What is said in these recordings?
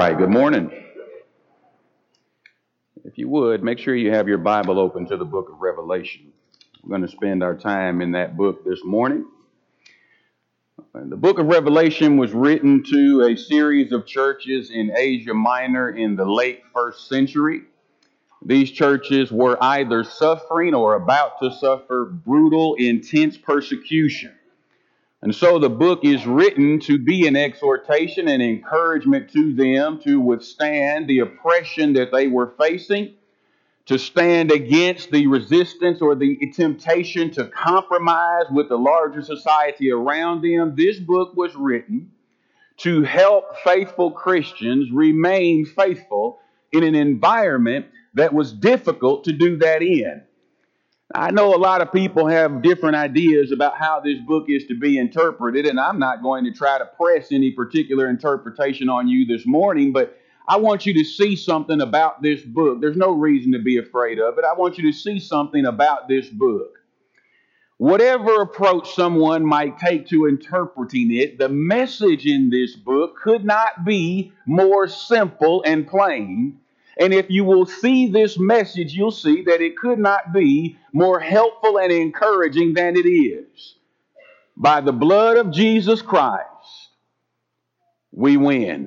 right, good morning. If you would, make sure you have your Bible open to the book of Revelation. We're going to spend our time in that book this morning. And the book of Revelation was written to a series of churches in Asia Minor in the late first century. These churches were either suffering or about to suffer brutal, intense persecution. And so the book is written to be an exhortation and encouragement to them to withstand the oppression that they were facing, to stand against the resistance or the temptation to compromise with the larger society around them. This book was written to help faithful Christians remain faithful in an environment that was difficult to do that in. I know a lot of people have different ideas about how this book is to be interpreted, and I'm not going to try to press any particular interpretation on you this morning, but I want you to see something about this book. There's no reason to be afraid of it. I want you to see something about this book. Whatever approach someone might take to interpreting it, the message in this book could not be more simple and plain. And if you will see this message, you'll see that it could not be more helpful and encouraging than it is. By the blood of Jesus Christ, we win.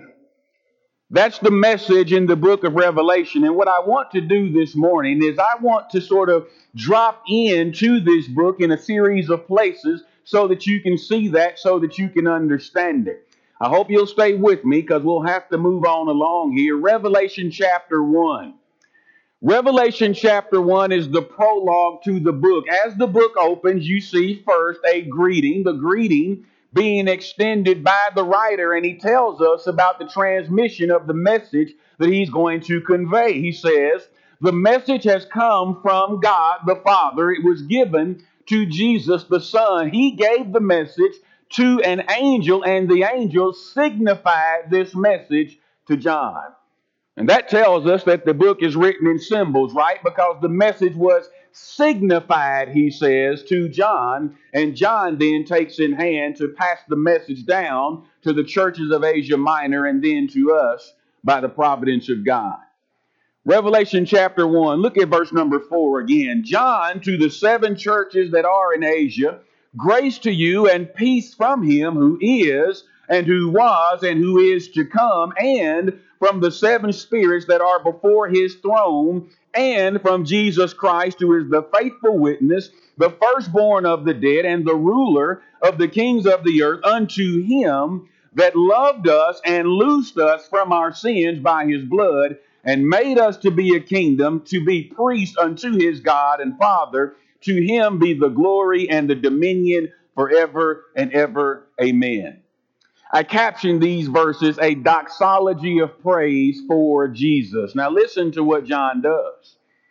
That's the message in the book of Revelation. And what I want to do this morning is I want to sort of drop into this book in a series of places so that you can see that, so that you can understand it. I hope you'll stay with me because we'll have to move on along here. Revelation chapter 1. Revelation chapter 1 is the prologue to the book. As the book opens, you see first a greeting, the greeting being extended by the writer, and he tells us about the transmission of the message that he's going to convey. He says, the message has come from God the Father. It was given to Jesus the Son. He gave the message to an angel, and the angel signified this message to John. And that tells us that the book is written in symbols, right? Because the message was signified, he says, to John. And John then takes in hand to pass the message down to the churches of Asia Minor and then to us by the providence of God. Revelation chapter 1, look at verse number 4 again. John, to the 7 churches that are in Asia, grace to you and peace from him who is, and who was, and who is to come, and from the 7 spirits that are before his throne, and from Jesus Christ, who is the faithful witness, the firstborn of the dead, and the ruler of the kings of the earth, unto him that loved us and loosed us from our sins by his blood, and made us to be a kingdom, to be priests unto his God and Father. To him be the glory and the dominion forever and ever. Amen. I captioned these verses a doxology of praise for Jesus. Now listen to what John does.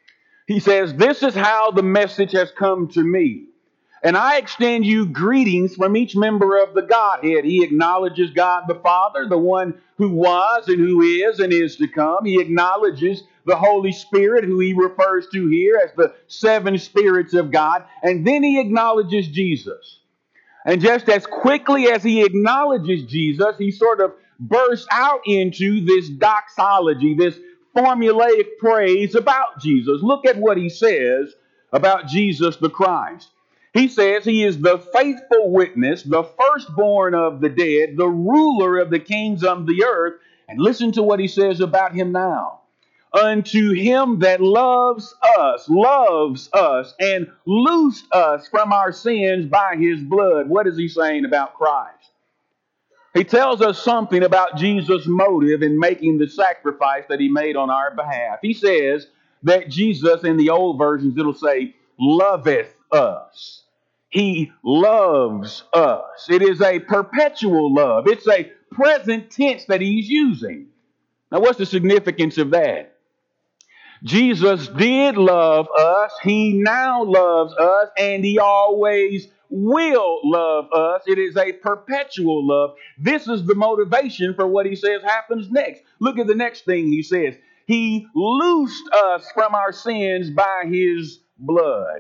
He says, this is how the message has come to me. And I extend you greetings from each member of the Godhead. He acknowledges God the Father, the one who was and who is and is to come. He acknowledges the Holy Spirit, who he refers to here as the 7 spirits of God. And then he acknowledges Jesus. And just as quickly as he acknowledges Jesus, he sort of bursts out into this doxology, this formulaic praise about Jesus. Look at what he says about Jesus the Christ. He says he is the faithful witness, the firstborn of the dead, the ruler of the kings of the earth. And listen to what he says about him now. Unto him that loves us, and loosed us from our sins by his blood. What is he saying about Christ? He tells us something about Jesus' motive in making the sacrifice that he made on our behalf. He says that Jesus, in the old versions, it'll say, loveth us. He loves us. It is a perpetual love. It's a present tense that he's using. Now, what's the significance of that? Jesus did love us, he now loves us, and he always will love us. It is a perpetual love. This is the motivation for what he says happens next. Look at the next thing he says. He loosed us from our sins by his blood.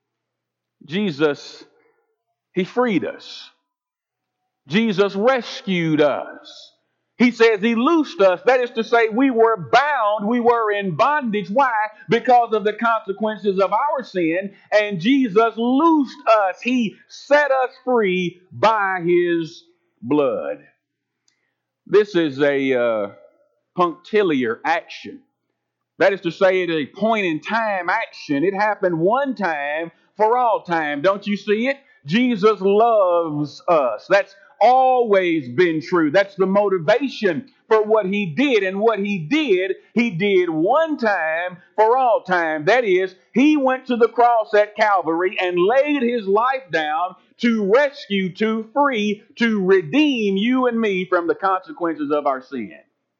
Jesus, he freed us. Jesus rescued us. He says he loosed us. That is to say, we were bound. We were in bondage. Why? Because of the consequences of our sin. And Jesus loosed us. He set us free by his blood. This is a punctiliar action. That is to say, it is a point in time action. It happened one time for all time. Don't you see it? Jesus loves us. That's always been true. That's the motivation for what he did. And what he did one time for all time. That is, he went to the cross at Calvary and laid his life down to rescue, to free, to redeem you and me from the consequences of our sin.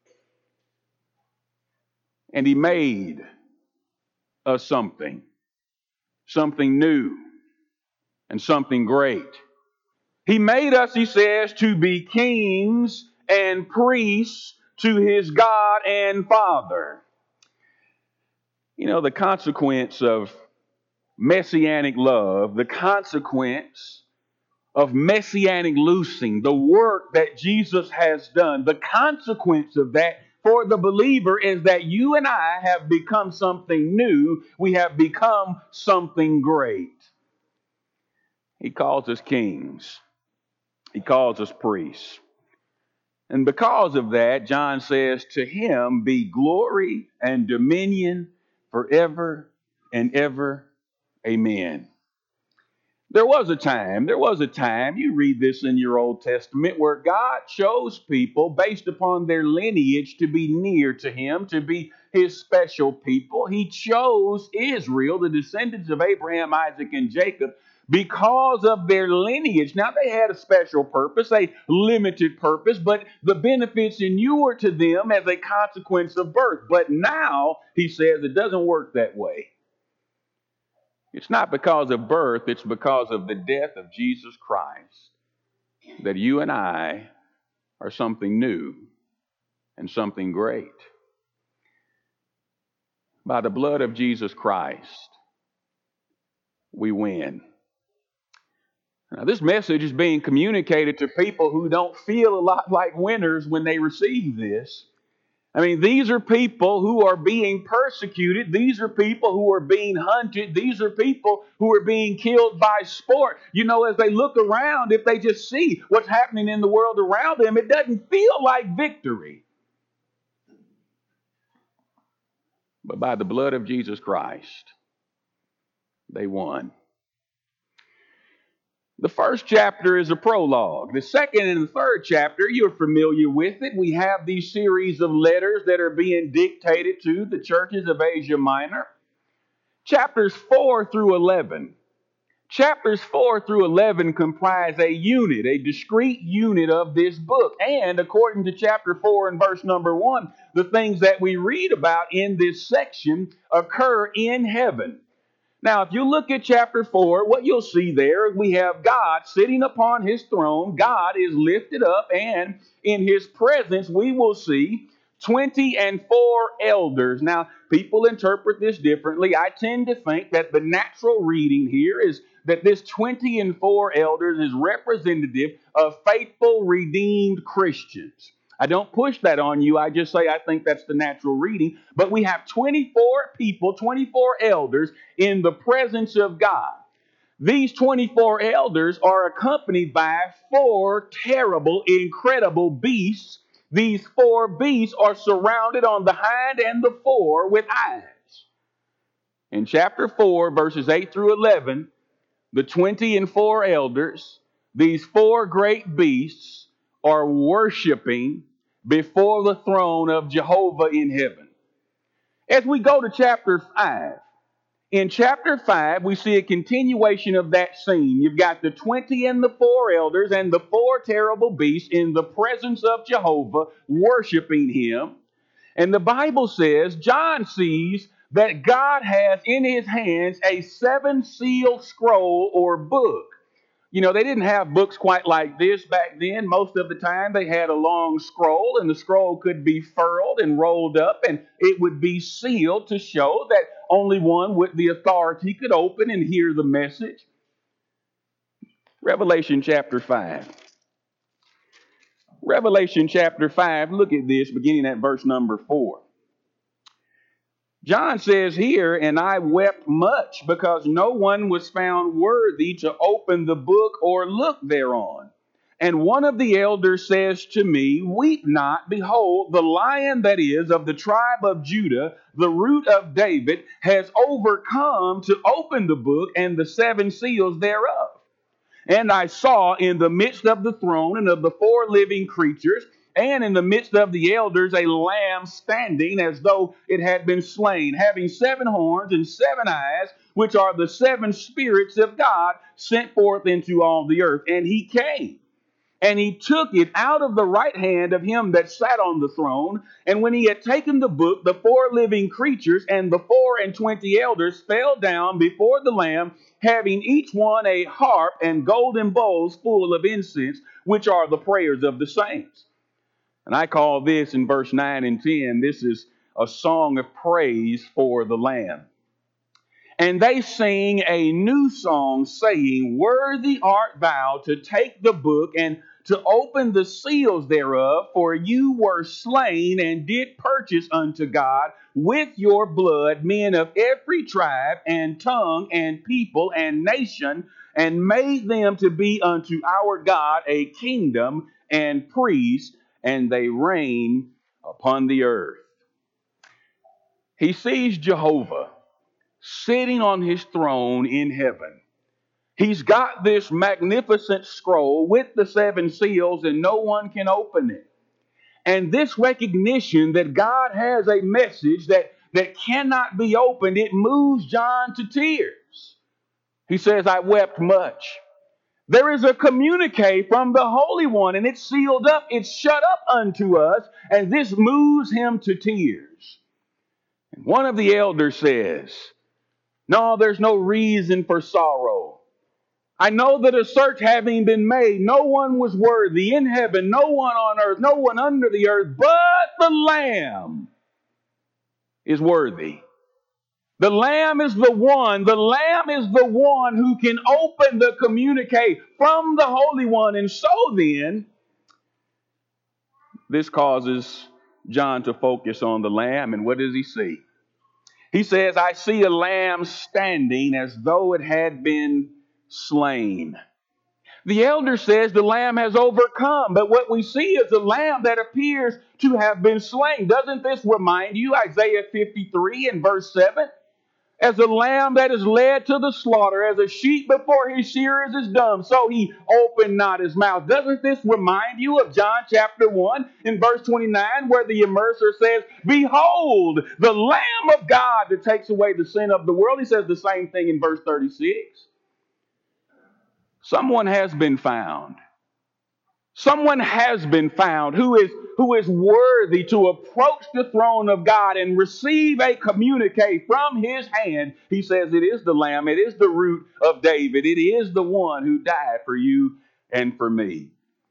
And he made us something new, and something great. He made us, he says, to be kings and priests to his God and Father. You know, the consequence of messianic love, the consequence of messianic loosing, the work that Jesus has done, the consequence of that for the believer is that you and I have become something new. We have become something great. He calls us kings. He calls us priests. And because of that, John says, to him be glory and dominion forever and ever. Amen. There was a time, you read this in your Old Testament, where God chose people based upon their lineage to be near to him, to be his special people. He chose Israel, the descendants of Abraham, Isaac, and Jacob, because of their lineage. Now, they had a special purpose, a limited purpose, but the benefits inure to them as a consequence of birth. But now, he says, it doesn't work that way. It's not because of birth, it's because of the death of Jesus Christ that you and I are something new and something great. By the blood of Jesus Christ, we win. Now, this message is being communicated to people who don't feel a lot like winners when they receive this. I mean, these are people who are being persecuted. These are people who are being hunted. These are people who are being killed by sport. You know, as they look around, if they just see what's happening in the world around them, it doesn't feel like victory. But by the blood of Jesus Christ, they won. The first chapter is a prologue. The second and the third chapter, you're familiar with it. We have these series of letters that are being dictated to the churches of Asia Minor. Chapters 4 through 11. Chapters 4 through 11 comprise a unit, a discrete unit of this book. And according to chapter 4 and verse number 1, the things that we read about in this section occur in heaven. Now, if you look at chapter 4, what you'll see there, we have God sitting upon his throne. God is lifted up, and in his presence, we will see 24 elders. Now, people interpret this differently. I tend to think that the natural reading here is that this 24 elders is representative of faithful, redeemed Christians. I don't push that on you. I just say I think that's the natural reading. But we have 24 people, 24 elders in the presence of God. These 24 elders are accompanied by 4 terrible, incredible beasts. These 4 beasts are surrounded on the hind and the fore with eyes. In chapter 4, verses 8 through 11, the 24 elders, these 4 great beasts, are worshiping before the throne of Jehovah in heaven. As we go to chapter 5, in chapter 5, we see a continuation of that scene. You've got the 24 elders and the 4 terrible beasts in the presence of Jehovah worshiping him. And the Bible says, John sees that God has in his hands a 7-sealed scroll or book. You know, they didn't have books quite like this back then. Most of the time they had a long scroll, and the scroll could be furled and rolled up, and it would be sealed to show that only one with the authority could open and hear the message. Revelation chapter 5. Revelation chapter 5, look at this, beginning at verse number 4. John says here, "And I wept much because no one was found worthy to open the book or look thereon. And one of the elders says to me, Weep not, behold, the Lion that is of the tribe of Judah, the root of David, has overcome to open the book and the seven seals thereof. And I saw in the midst of the throne and of the four living creatures, and in the midst of the elders, a lamb standing as though it had been slain, having 7 horns and 7 eyes, which are the 7 spirits of God sent forth into all the earth. And he came. And he took it out of the right hand of him that sat on the throne. And when he had taken the book, the 4 living creatures and the 24 elders fell down before the Lamb, having each one a harp and golden bowls full of incense, which are the prayers of the saints." And I call this in verse 9 and 10, this is a song of praise for the Lamb. "And they sing a new song, saying, Worthy art thou to take the book and to open the seals thereof, for you were slain and did purchase unto God with your blood men of every tribe and tongue and people and nation, and made them to be unto our God a kingdom and priests, and they reign upon the earth." He sees Jehovah sitting on his throne in heaven. He's got this magnificent scroll with the 7 seals, and no one can open it. And this recognition that God has a message that cannot be opened, it moves John to tears. He says, "I wept much." There is a communique from the Holy One, and it's sealed up, it's shut up unto us, and this moves him to tears. And one of the elders says, "No, there's no reason for sorrow. I know that a search having been made, no one was worthy in heaven, no one on earth, no one under the earth, but the Lamb is worthy." The Lamb is the one who can open the communique from the Holy One. And so then, this causes John to focus on the Lamb. And what does he see? He says, "I see a lamb standing as though it had been slain." The elder says the lamb has overcome, but what we see is a lamb that appears to have been slain. Doesn't this remind you, Isaiah 53 and verse 7? "As a lamb that is led to the slaughter, as a sheep before his shearers is dumb, so he opened not his mouth." Doesn't this remind you of John chapter 1 in verse 29, where the immerser says, "Behold, the Lamb of God that takes away the sin of the world"? He says the same thing in verse 36. Someone has been found. Someone has been found who is worthy to approach the throne of God and receive a communique from his hand. He says it is the Lamb, it is the root of David, it is the one who died for you and for me.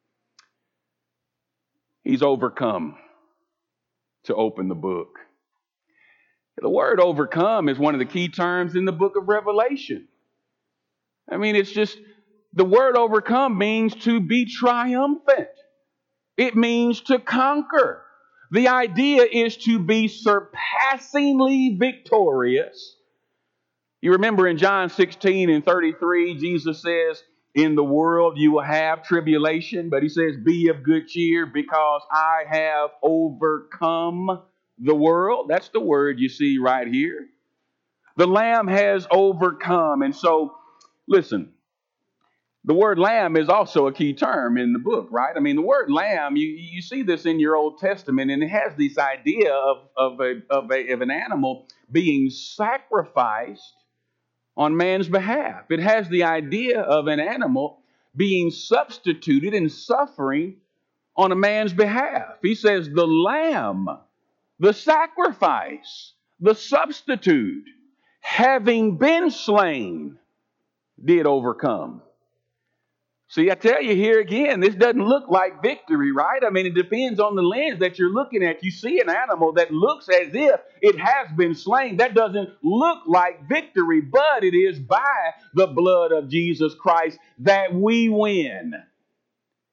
He's overcome to open the book. The word overcome is one of the key terms in the book of Revelation. I mean, it's just, the word overcome means to be triumphant. It means to conquer. The idea is to be surpassingly victorious. You remember in John 16 and 33, Jesus says, "In the world you will have tribulation," but he says, "Be of good cheer, because I have overcome the world." That's the word you see right here. The Lamb has overcome. And so, listen, the word lamb is also a key term in the book, right? I mean, the word lamb, you see this in your Old Testament, and it has this idea of an animal being sacrificed on man's behalf. It has the idea of an animal being substituted and suffering on a man's behalf. He says the lamb, the sacrifice, the substitute, having been slain, did overcome. See, I tell you here again, this doesn't look like victory, right? I mean, it depends on the lens that you're looking at. You see an animal that looks as if it has been slain. That doesn't look like victory, but it is by the blood of Jesus Christ that we win.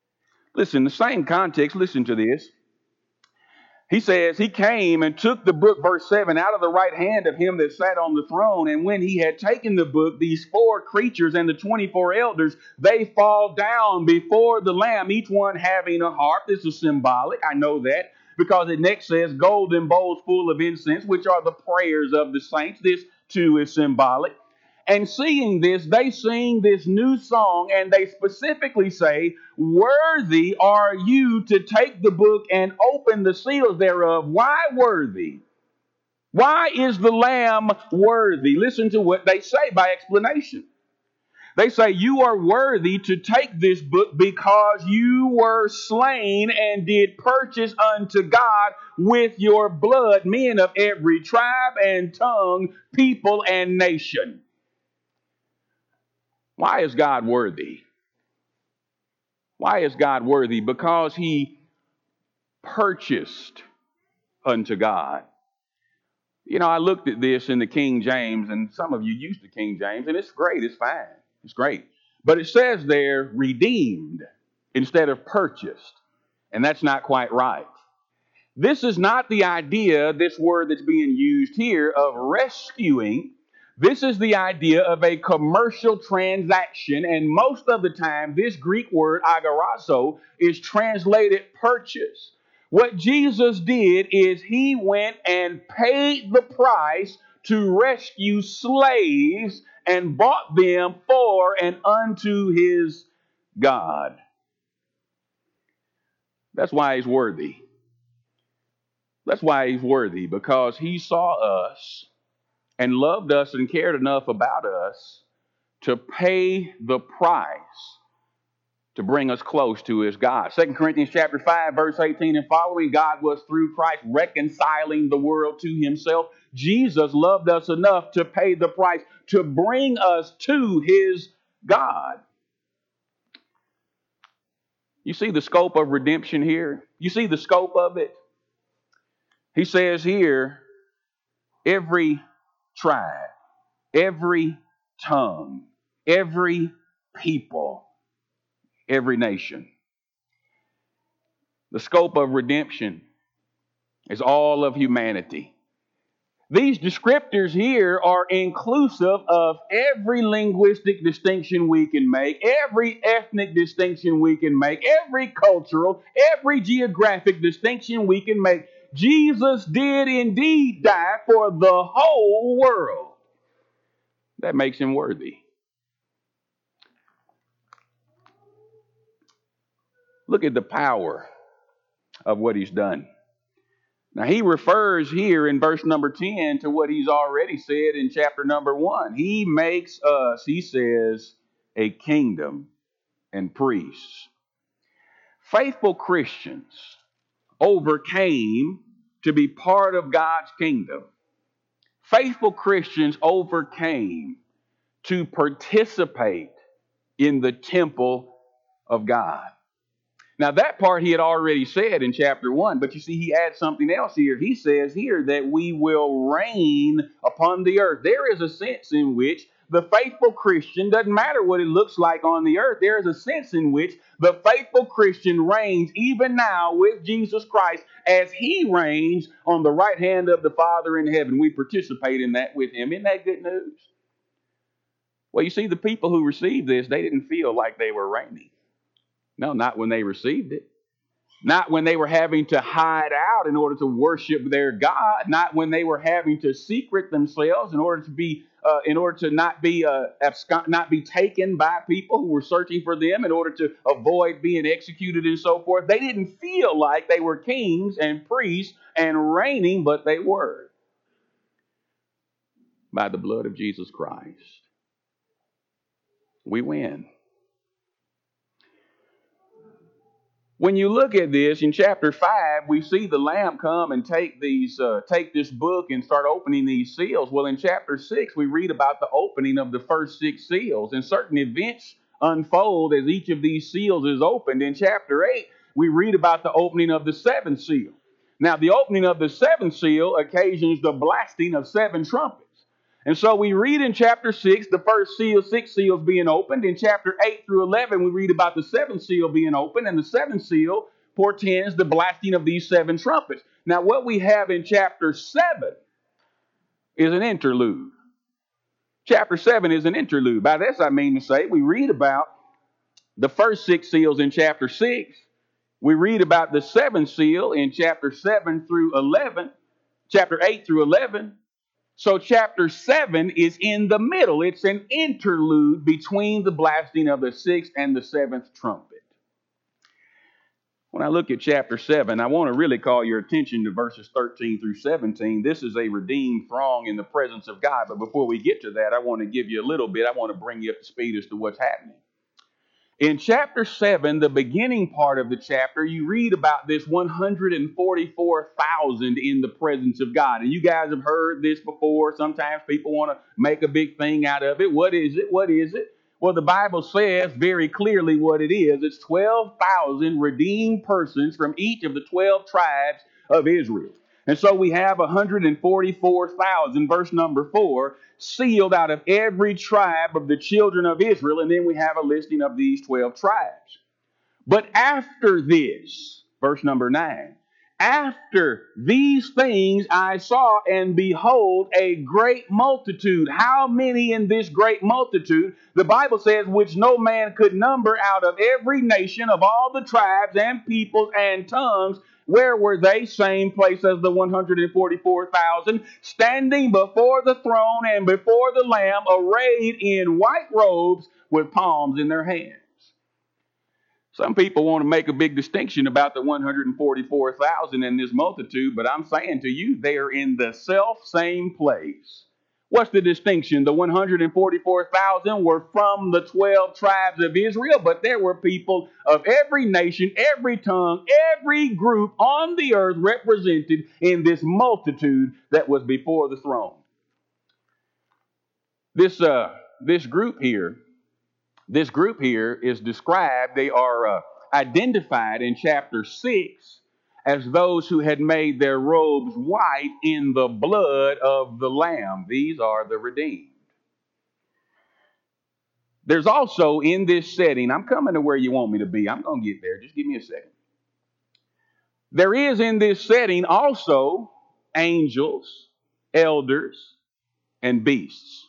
Listen, the same context, listen to this. He says, he came and took the book, verse 7, out of the right hand of him that sat on the throne. And when he had taken the book, these four creatures and the 24 elders, they fall down before the Lamb, each one having a harp. This is symbolic. I know that because it next says golden bowls full of incense, which are the prayers of the saints. This too is symbolic. And seeing this, they sing this new song, and they specifically say, worthy are you to take the book and open the seals thereof. Why worthy? Why is the Lamb worthy? Listen to what they say by explanation. They say, you are worthy to take this book because you were slain and did purchase unto God with your blood men of every tribe and tongue, people and nation. Why is God worthy? Why is God worthy? Because he purchased unto God. You know, I looked at this in the King James, and some of you use the King James, and it's great, it's fine, it's great. But it says there, redeemed instead of purchased, and that's not quite right. This is not the idea, this word that's being used here, of rescuing. This is the idea of a commercial transaction, and most of the time, this Greek word, agorazo, is translated purchase. What Jesus did is he went and paid the price to rescue slaves and bought them for and unto his God. That's why he's worthy. That's why he's worthy, because he saw us and loved us and cared enough about us to pay the price to bring us close to his God. 2 Corinthians chapter 5, verse 18 and following, God was through Christ reconciling the world to himself. Jesus loved us enough to pay the price to bring us to his God. You see the scope of redemption here? You see the scope of it? He says here, every tribe, every tongue, every people, every nation. The scope of redemption is all of humanity. These descriptors here are inclusive of every linguistic distinction we can make, every ethnic distinction we can make, every cultural, every geographic distinction we can make. Jesus did indeed die for the whole world. That makes him worthy. Look at the power of what he's done. Now, he refers here in verse number 10 to what he's already said in chapter number 1. He makes us, he says, a kingdom and priests. Faithful Christians overcame to be part of God's kingdom. Faithful Christians overcame to participate in the temple of God. Now, that part he had already said in chapter 1, but you see, he adds something else here. He says here that we will reign upon the earth. There is a sense in which the faithful Christian, doesn't matter what it looks like on the earth, there is a sense in which the faithful Christian reigns even now with Jesus Christ as he reigns on the right hand of the Father in heaven. We participate in that with him. Isn't that good news? Well, you see, the people who received this, they didn't feel like they were reigning. No, not when they received it. Not when they were having to hide out in order to worship their God. Not when they were having to secret themselves in order to not be taken by people who were searching for them, in order to avoid being executed and so forth. They didn't feel like they were kings and priests and reigning, but they were. By the blood of Jesus Christ, we win. When you look at this in chapter 5, we see the Lamb come and take this book and start opening these seals. Well, in chapter 6, we read about the opening of the first 6 seals, and certain events unfold as each of these seals is opened. In chapter 8, we read about the opening of the 7th seal. Now, the opening of the 7th seal occasions the blasting of 7 trumpets. And so we read in chapter 6, the first seal, 6 seals being opened. In chapter 8 through 11, we read about the 7th seal being opened. And the 7th seal portends the blasting of these 7 trumpets. Now, what we have in chapter 7 is an interlude. Chapter 7 is an interlude. By this, I mean to say, we read about the first 6 seals in chapter 6. We read about the 7th seal in chapter 7 through 11, chapter 8 through 11. So chapter 7 is in the middle. It's an interlude between the blasting of the 6th and the 7th trumpet. When I look at chapter 7, I want to really call your attention to verses 13 through 17. This is a redeemed throng in the presence of God. But before we get to that, I want to give you a little bit. I want to bring you up to speed as to what's happening. In chapter 7, the beginning part of the chapter, you read about this 144,000 in the presence of God. And you guys have heard this before. Sometimes people want to make a big thing out of it. What is it? What is it? Well, the Bible says very clearly what it is. It's 12,000 redeemed persons from each of the 12 tribes of Israel. And so we have 144,000, verse number 4, sealed out of every tribe of the children of Israel. And then we have a listing of these 12 tribes. But after this, verse number 9, after these things I saw, and behold, a great multitude. How many in this great multitude? The Bible says, which no man could number, out of every nation, of all the tribes and peoples and tongues. Where were they? Same place as the 144,000, standing before the throne and before the Lamb, arrayed in white robes with palms in their hands. Some people want to make a big distinction about the 144,000 in this multitude, but I'm saying to you, they are in the self-same place. What's the distinction? The 144,000 were from the 12 tribes of Israel, but there were people of every nation, every tongue, every group on the earth represented in this multitude that was before the throne. This group here is described, they are identified in chapter 6 as those who had made their robes white in the blood of the Lamb. These are the redeemed. There's also in this setting, I'm coming to where you want me to be. I'm going to get there. Just give me a second. There is in this setting also angels, elders, and beasts.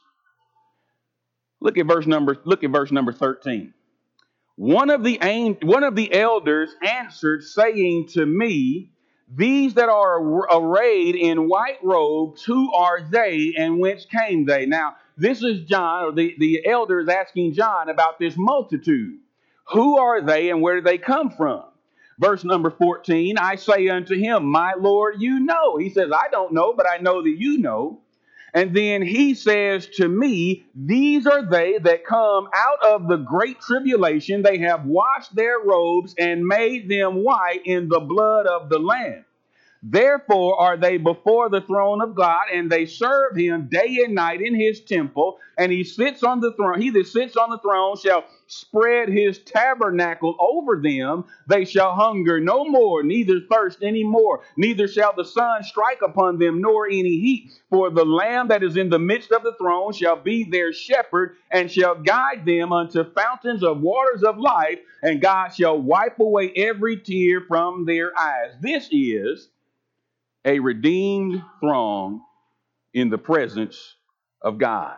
Look at verse number 13. One of the elders answered, saying to me, these that are arrayed in white robes, who are they, and whence came they? Now, this is John, or the elder is asking John about this multitude. Who are they, and where do they come from? Verse number 14, I say unto him, my Lord, you know. He says, I don't know, but I know that you know. And then he says to me, these are they that come out of the great tribulation. They have washed their robes and made them white in the blood of the Lamb. Therefore are they before the throne of God, and they serve him day and night in his temple. And he sits on the throne. He that sits on the throne shall spread his tabernacle over them. They shall hunger no more, neither thirst any more. Neither shall the sun strike upon them, nor any heat. For the Lamb that is in the midst of the throne shall be their shepherd, and shall guide them unto fountains of waters of life. And God shall wipe away every tear from their eyes. This is a redeemed throng in the presence of God.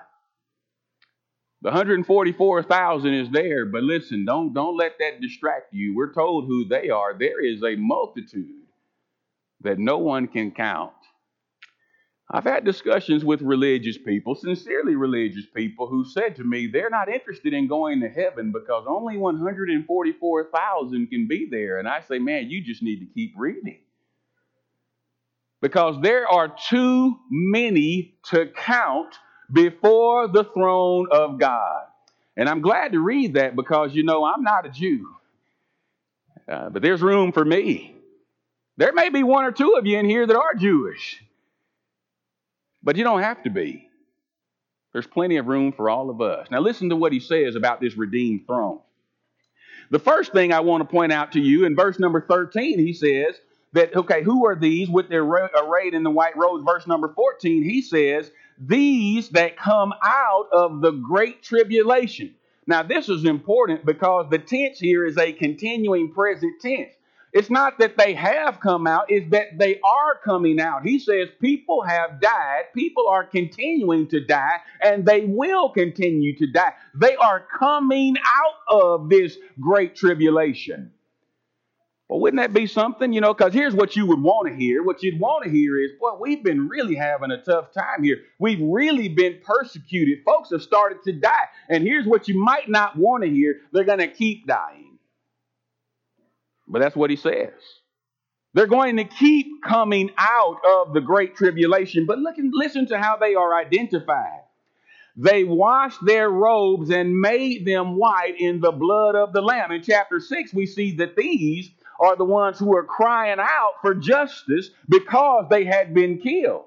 The 144,000 is there, but listen, don't let that distract you. We're told who they are. There is a multitude that no one can count. I've had discussions with religious people, sincerely religious people, who said to me they're not interested in going to heaven because only 144,000 can be there. And I say, man, you just need to keep reading. Because there are too many to count before the throne of God. And I'm glad to read that because, I'm not a Jew. But there's room for me. There may be one or two of you in here that are Jewish. But you don't have to be. There's plenty of room for all of us. Now listen to what he says about this redeemed throne. The first thing I want to point out to you, in verse number 13, he says, that, okay, who are these with their arrayed in the white robes? Verse number 14, he says, these that come out of the great tribulation. Now, this is important because the tense here is a continuing present tense. It's not that they have come out, it's that they are coming out. He says people have died, people are continuing to die, and they will continue to die. They are coming out of this great tribulation. Well, wouldn't that be something? Because here's what you would want to hear. What you'd want to hear is, boy, we've been really having a tough time here. We've really been persecuted. Folks have started to die. And here's what you might not want to hear. They're going to keep dying. But that's what he says. They're going to keep coming out of the great tribulation. But listen to how they are identified. They washed their robes and made them white in the blood of the Lamb. In chapter 6, we see that these are the ones who are crying out for justice because they had been killed.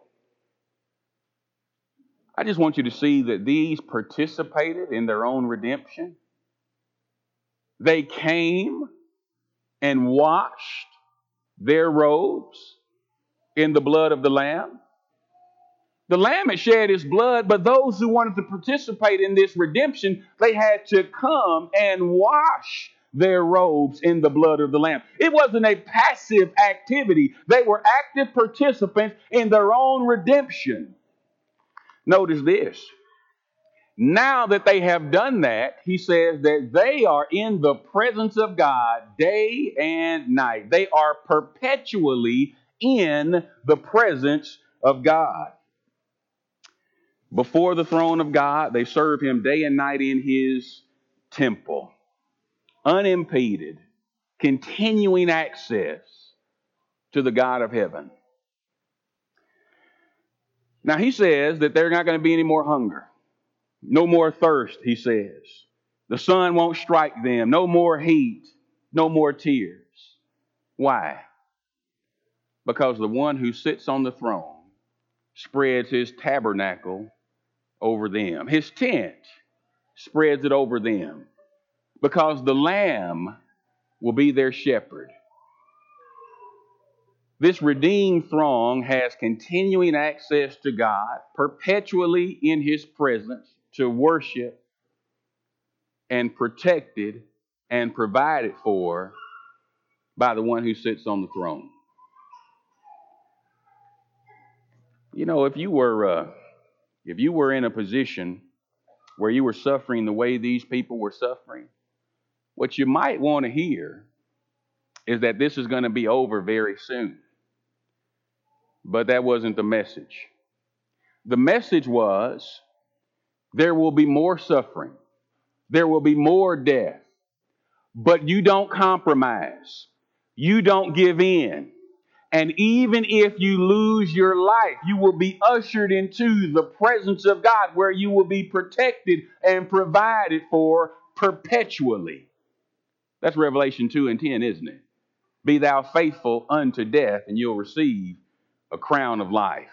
I just want you to see that these participated in their own redemption. They came and washed their robes in the blood of the Lamb. The Lamb had shed his blood, but those who wanted to participate in this redemption, they had to come and wash their robes in the blood of the Lamb. It wasn't a passive activity. They were active participants in their own redemption. Notice this. Now that they have done that, he says that they are in the presence of God day and night. They are perpetually in the presence of God. Before the throne of God, they serve him day and night in his temple. Unimpeded, continuing access to the God of heaven. Now he says that there's not going to be any more hunger. No more thirst, he says. The sun won't strike them. No more heat. No more tears. Why? Because the one who sits on the throne spreads his tabernacle over them. His tent spreads it over them. Because the Lamb will be their shepherd. This redeemed throng has continuing access to God, perpetually in his presence to worship, and protected and provided for by the one who sits on the throne. If you were in a position where you were suffering the way these people were suffering, what you might want to hear is that this is going to be over very soon. But that wasn't the message. The message was, there will be more suffering. There will be more death. But you don't compromise. You don't give in. And even if you lose your life, you will be ushered into the presence of God where you will be protected and provided for perpetually. That's Revelation 2:10, isn't it? Be thou faithful unto death, and you'll receive a crown of life.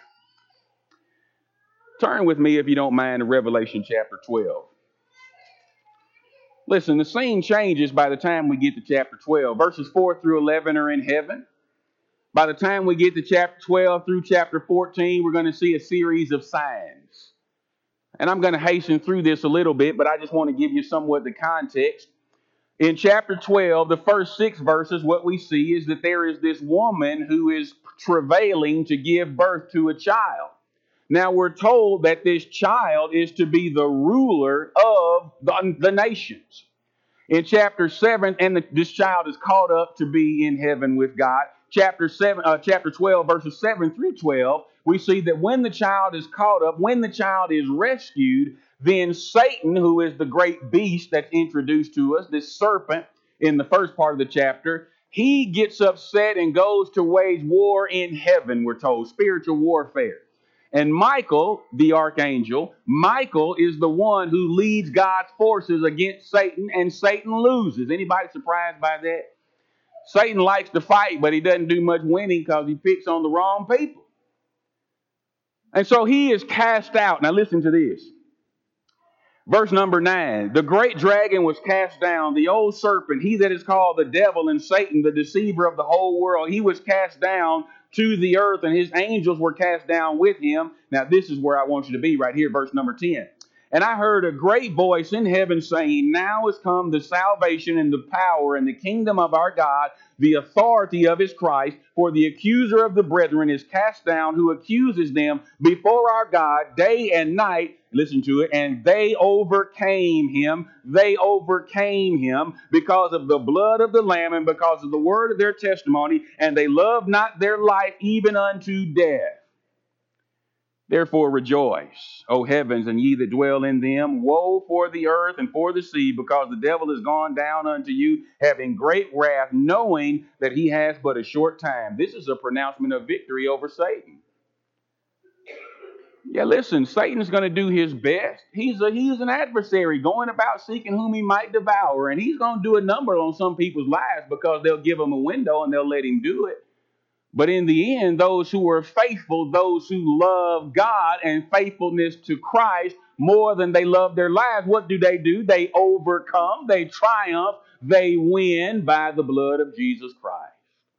Turn with me, if you don't mind, to Revelation chapter 12. Listen, the scene changes by the time we get to chapter 12. Verses 4 through 11 are in heaven. By the time we get to chapter 12 through chapter 14, we're going to see a series of signs. And I'm going to hasten through this a little bit, but I just want to give you somewhat the context. In chapter 12, the first 6 verses, what we see is that there is this woman who is travailing to give birth to a child. Now we're told that this child is to be the ruler of the nations. In chapter 7, this child is caught up to be in heaven with God. Chapter 12, verses 7 through 12, we see that when the child is caught up, when the child is rescued, then Satan, who is the great beast that's introduced to us, this serpent in the first part of the chapter, he gets upset and goes to wage war in heaven, we're told, spiritual warfare. And Michael, the archangel, Michael is the one who leads God's forces against Satan, and Satan loses. Anybody surprised by that? Satan likes to fight, but he doesn't do much winning because he picks on the wrong people. And so he is cast out. Now listen to this. Verse number 9. The great dragon was cast down, the old serpent, he that is called the devil and Satan, the deceiver of the whole world. He was cast down to the earth, and his angels were cast down with him. Now, this is where I want you to be right here, verse number 10. And I heard a great voice in heaven saying, now is come the salvation and the power and the kingdom of our God, the authority of his Christ. For the accuser of the brethren is cast down, who accuses them before our God day and night. Listen to it. And they overcame him. They overcame him because of the blood of the Lamb and because of the word of their testimony. And they loved not their life even unto death. Therefore rejoice, O heavens, and ye that dwell in them. Woe for the earth and for the sea, because the devil is gone down unto you, having great wrath, knowing that he has but a short time. This is a pronouncement of victory over Satan. Yeah, listen, Satan's going to do his best. He's an adversary going about seeking whom he might devour, and he's going to do a number on some people's lives because they'll give him a window and they'll let him do it. But in the end, those who are faithful, those who love God and faithfulness to Christ more than they love their lives, what do? They overcome, they triumph, they win by the blood of Jesus Christ.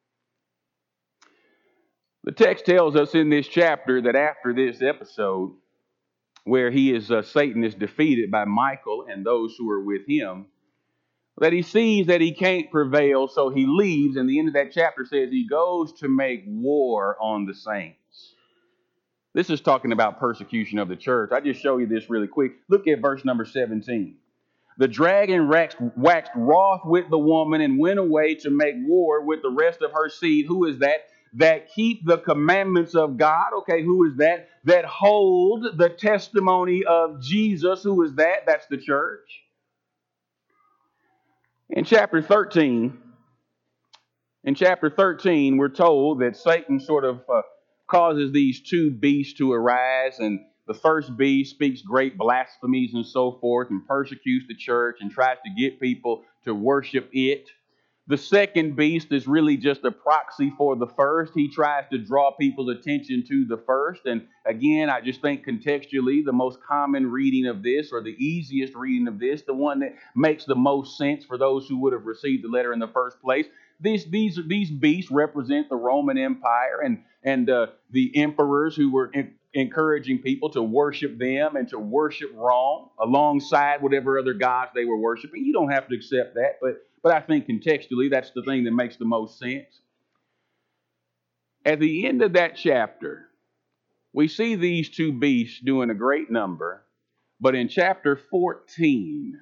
The text tells us in this chapter that after this episode, where Satan is defeated by Michael and those who are with him, that he sees that he can't prevail, so he leaves. And the end of that chapter says he goes to make war on the saints. This is talking about persecution of the church. I just show you this really quick. Look at verse number 17. The dragon waxed wroth with the woman and went away to make war with the rest of her seed. Who is that? That keep the commandments of God. Okay, who is that? That hold the testimony of Jesus. Who is that? That's the church. In chapter 13, we're told that Satan sort of causes these two beasts to arise, and the first beast speaks great blasphemies and so forth and persecutes the church and tries to get people to worship it. The second beast is really just a proxy for the first. He tries to draw people's attention to the first. And again, I just think contextually, the most common reading of this, or the easiest reading of this, the one that makes the most sense for those who would have received the letter in the first place. These beasts represent the Roman Empire and the emperors who were encouraging people to worship them and to worship Rome alongside whatever other gods they were worshiping. You don't have to accept that, but I think contextually that's the thing that makes the most sense. At the end of that chapter, we see these two beasts doing a great number, but in chapter 14,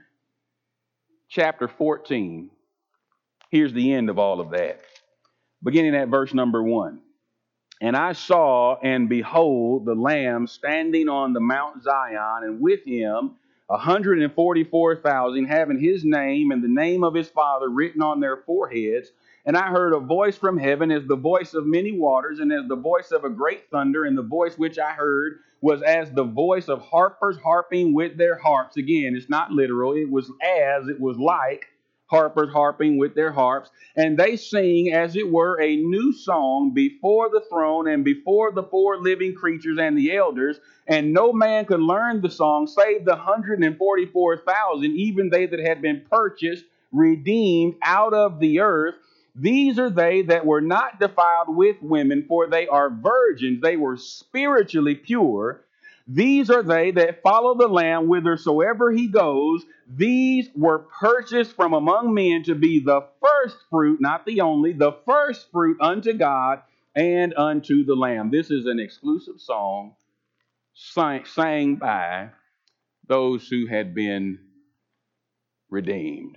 here's the end of all of that. Beginning at verse number 1. And I saw, and behold, the Lamb standing on the Mount Zion, and with him 144,000, having his name and the name of his Father written on their foreheads. And I heard a voice from heaven as the voice of many waters, and as the voice of a great thunder. And the voice which I heard was as the voice of harpers harping with their harps. Again, it's not literal. It was like harpers harping with their harps, and they sing as it were a new song before the throne and before the four living creatures and the elders. And no man could learn the song save the 144,000, even they that had been purchased, redeemed out of the earth. These are they that were not defiled with women, for they are virgins. They were spiritually pure. These are they that follow the Lamb whithersoever he goes. These were purchased from among men to be the first fruit, not the only, the first fruit unto God and unto the Lamb. This is an exclusive song sang by those who had been redeemed.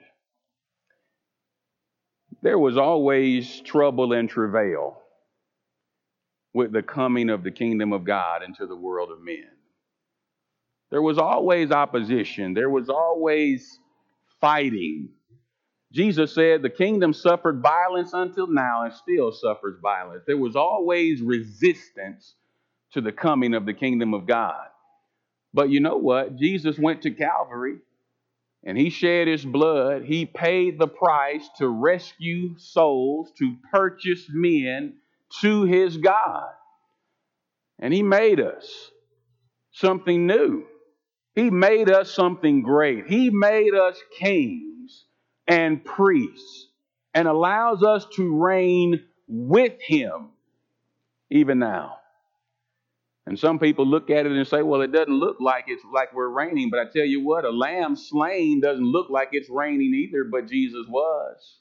There was always trouble and travail with the coming of the kingdom of God into the world of men. There was always opposition. There was always fighting. Jesus said the kingdom suffered violence until now and still suffers violence. There was always resistance to the coming of the kingdom of God. But you know what? Jesus went to Calvary and he shed his blood. He paid the price to rescue souls, to purchase men to his God. And he made us something new. He made us something great. He made us kings and priests and allows us to reign with him. even now. And some people look at it and say, well, it doesn't look like it's like we're reigning. But I tell you what, a lamb slain doesn't look like it's raining either, but Jesus was.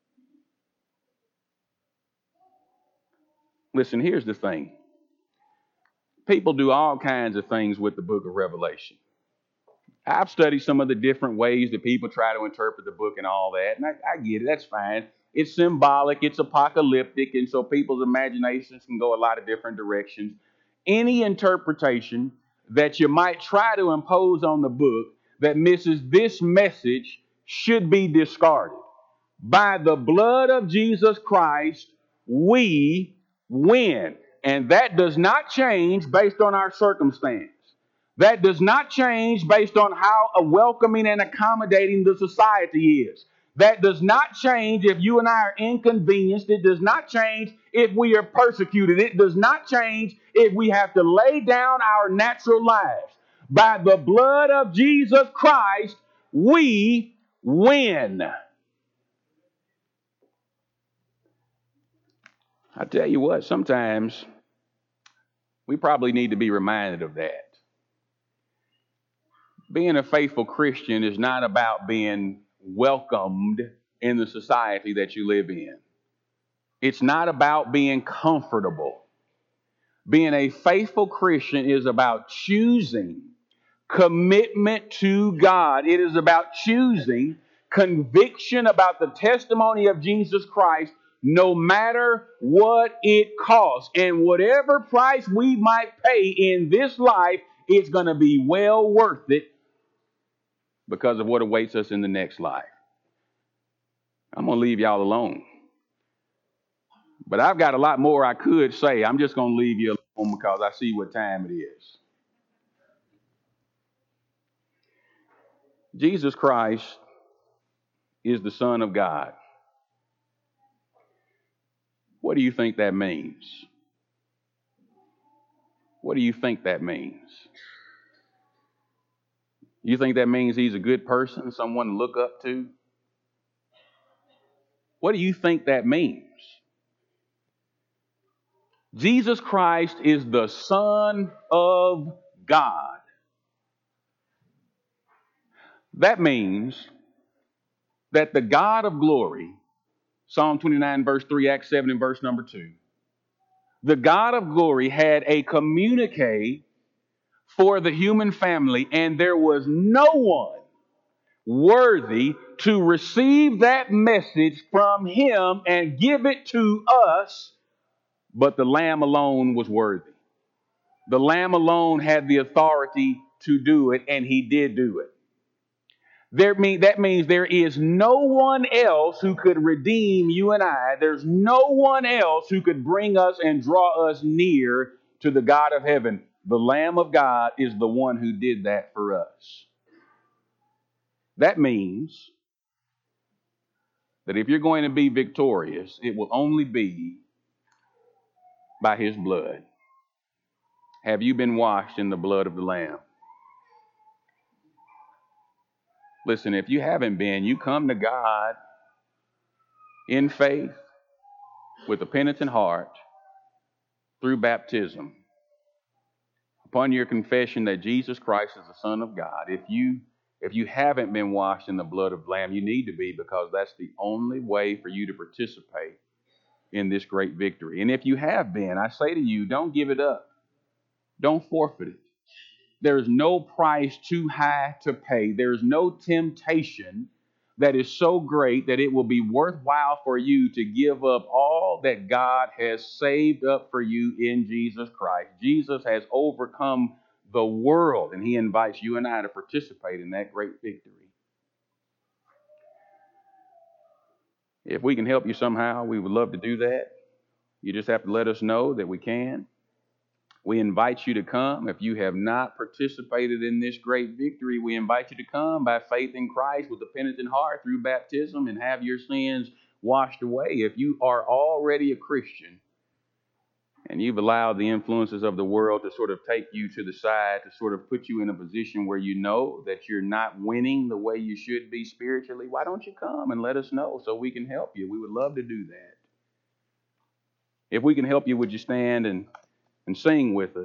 Listen, here's the thing. People do all kinds of things with the book of Revelation. I've studied some of the different ways that people try to interpret the book and all that, and I get it, that's fine. It's symbolic, it's apocalyptic, and so people's imaginations can go a lot of different directions. Any interpretation that you might try to impose on the book that misses this message should be discarded. By the blood of Jesus Christ, we win. And that does not change based on our circumstance. That does not change based on how welcoming and accommodating the society is. That does not change if you and I are inconvenienced. It does not change if we are persecuted. It does not change if we have to lay down our natural lives. By the blood of Jesus Christ, we win. I tell you what, sometimes we probably need to be reminded of that. Being a faithful Christian is not about being welcomed in the society that you live in. It's not about being comfortable. Being a faithful Christian is about choosing commitment to God. It is about choosing conviction about the testimony of Jesus Christ, no matter what it costs. And whatever price we might pay in this life, it's going to be well worth it because of what awaits us in the next life. I'm going to leave y'all alone. But I've got a lot more I could say. I'm just going to leave you alone because I see what time it is. Jesus Christ is the Son of God. What do you think that means? What do you think that means? You think that means he's a good person, someone to look up to? What do you think that means? Jesus Christ is the Son of God. That means that the God of glory, Psalm 29 verse 3, Acts 7 and verse number 2, the God of glory had a communique for the human family, and there was no one worthy to receive that message from him and give it to us, but the Lamb alone was worthy. The Lamb alone had the authority to do it, and he did do it. That means there is no one else who could redeem you and I. There's no one else who could bring us and draw us near to the God of heaven. The Lamb of God is the one who did that for us. That means that if you're going to be victorious, it will only be by his blood. Have you been washed in the blood of the Lamb? Listen, if you haven't been, you come to God in faith with a penitent heart through baptism. Upon your confession that Jesus Christ is the Son of God, if you haven't been washed in the blood of the Lamb, you need to be, because that's the only way for you to participate in this great victory. And if you have been, I say to you, don't give it up. Don't forfeit it. There is no price too high to pay. There is no temptation that is so great that it will be worthwhile for you to give up all that God has saved up for you in Jesus Christ. Jesus has overcome the world, and he invites you and I to participate in that great victory. If we can help you somehow, we would love to do that. You just have to let us know that we can. We invite you to come. If you have not participated in this great victory, we invite you to come by faith in Christ with a penitent heart through baptism and have your sins washed away. If you are already a Christian and you've allowed the influences of the world to sort of take you to the side, to sort of put you in a position where you know that you're not winning the way you should be spiritually, why don't you come and let us know so we can help you? We would love to do that. If we can help you, would you stand and sing with us?